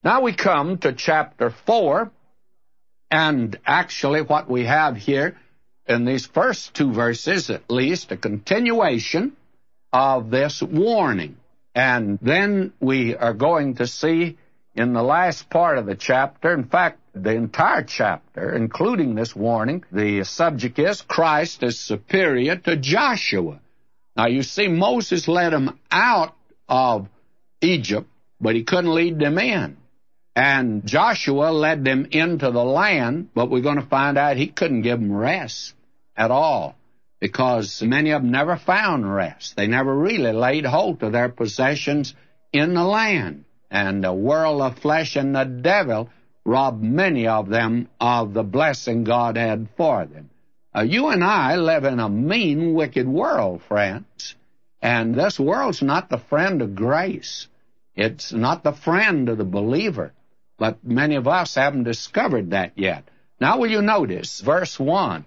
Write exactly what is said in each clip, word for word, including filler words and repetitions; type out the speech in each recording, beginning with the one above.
Now we come to chapter four, and actually what we have here in these first two verses, at least, a continuation of this warning. And then we are going to see in the last part of the chapter, in fact, the entire chapter, including this warning, the subject is Christ is superior to Joshua. Now, you see, Moses led them out of Egypt, but he couldn't lead them in. And Joshua led them into the land, but we're going to find out he couldn't give them rest at all, because many of them never found rest. They never really laid hold of their possessions in the land. And the world of flesh and the devil robbed many of them of the blessing God had for them. Uh, you and I live in a mean, wicked world, friends. And this world's not the friend of grace. It's not the friend of the believer. But many of us haven't discovered that yet. Now will you notice, verse one,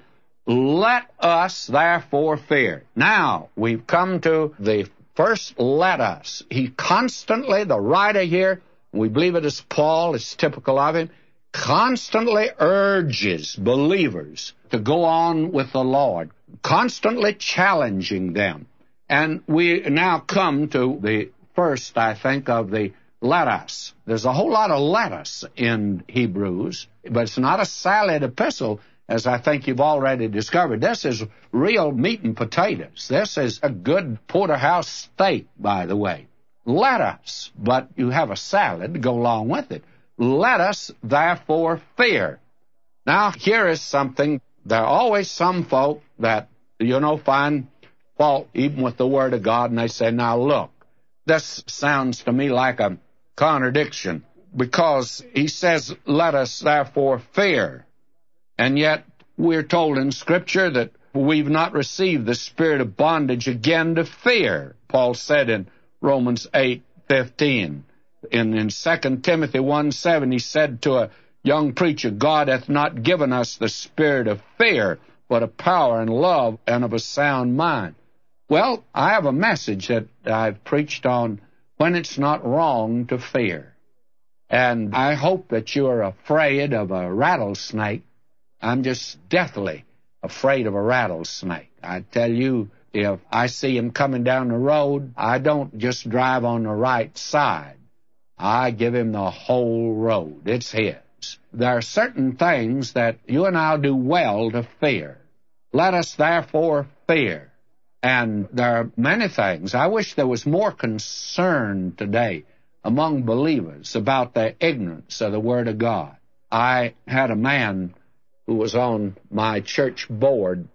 let us therefore fear. Now, we've come to the first let us. He constantly, the writer here, we believe it is Paul, it's typical of him, constantly urges believers to go on with the Lord, constantly challenging them. And we now come to the first, I think, of the let us. There's a whole lot of let us in Hebrews, but it's not a salad epistle, as I think you've already discovered. This is real meat and potatoes. This is a good porterhouse steak, by the way. Let us, but you have a salad to go along with it. Let us therefore fear. Now, here is something. There are always some folk that, you know, find fault even with the Word of God, and they say, now look, this sounds to me like a contradiction, because he says, let us therefore fear. And yet we're told in Scripture that we've not received the spirit of bondage again to fear. Paul said in Romans eight fifteen. In, in Second Timothy one seven, he said to a young preacher, God hath not given us the spirit of fear, but of power and love and of a sound mind. Well, I have a message that I've preached on when it's not wrong to fear. And I hope that you're afraid of a rattlesnake. I'm just deathly afraid of a rattlesnake. I tell you, if I see him coming down the road, I don't just drive on the right side. I give him the whole road. It's his. There are certain things that you and I'll do well to fear. Let us therefore fear. And there are many things. I wish there was more concern today among believers about their ignorance of the Word of God. I had a man who was on my church board,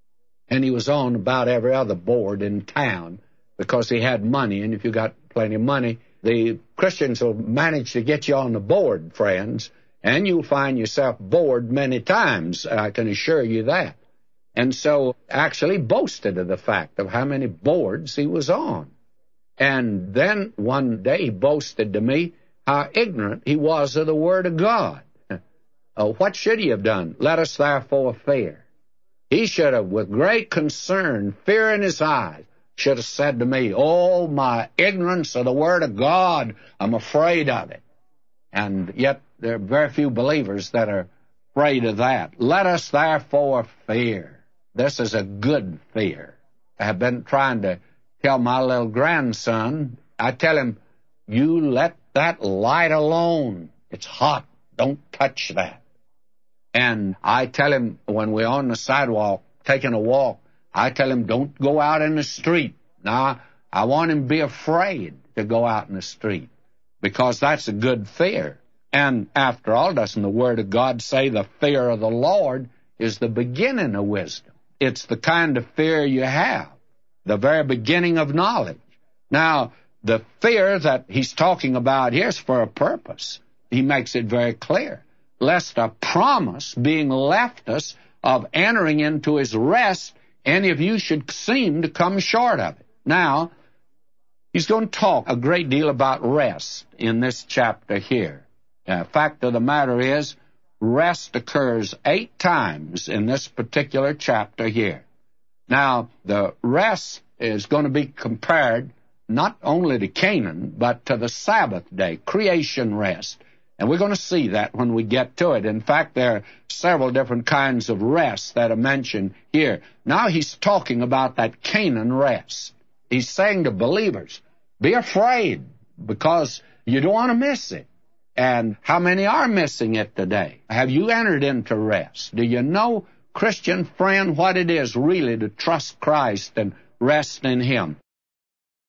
and he was on about every other board in town because he had money, and if you got plenty of money, the Christians will manage to get you on the board, friends, and you'll find yourself bored many times, I can assure you that. And so actually boasted of the fact of how many boards he was on. And then one day he boasted to me how ignorant he was of the Word of God. Uh, what should he have done? Let us therefore fear. He should have, with great concern, fear in his eyes, should have said to me, oh, my ignorance of the Word of God, I'm afraid of it. And yet there are very few believers that are afraid of that. Let us therefore fear. This is a good fear. I have been trying to tell my little grandson, I tell him, you let that light alone. It's hot. Don't touch that. And I tell him, when we're on the sidewalk, taking a walk, I tell him, don't go out in the street. Now, I want him to be afraid to go out in the street, because that's a good fear. And after all, doesn't the Word of God say the fear of the Lord is the beginning of wisdom? It's the kind of fear you have, the very beginning of knowledge. Now, the fear that he's talking about here is for a purpose. He makes it very clear. Lest a promise being left us of entering into his rest, any of you should seem to come short of it. Now, he's going to talk a great deal about rest in this chapter here. The fact of the matter is, rest occurs eight times in this particular chapter here. Now, the rest is going to be compared not only to Canaan, but to the Sabbath day, creation rest. And we're going to see that when we get to it. In fact, there are several different kinds of rest that are mentioned here. Now he's talking about that Canaan rest. He's saying to believers, be afraid because you don't want to miss it. And how many are missing it today? Have you entered into rest? Do you know, Christian friend, what it is really to trust Christ and rest in Him?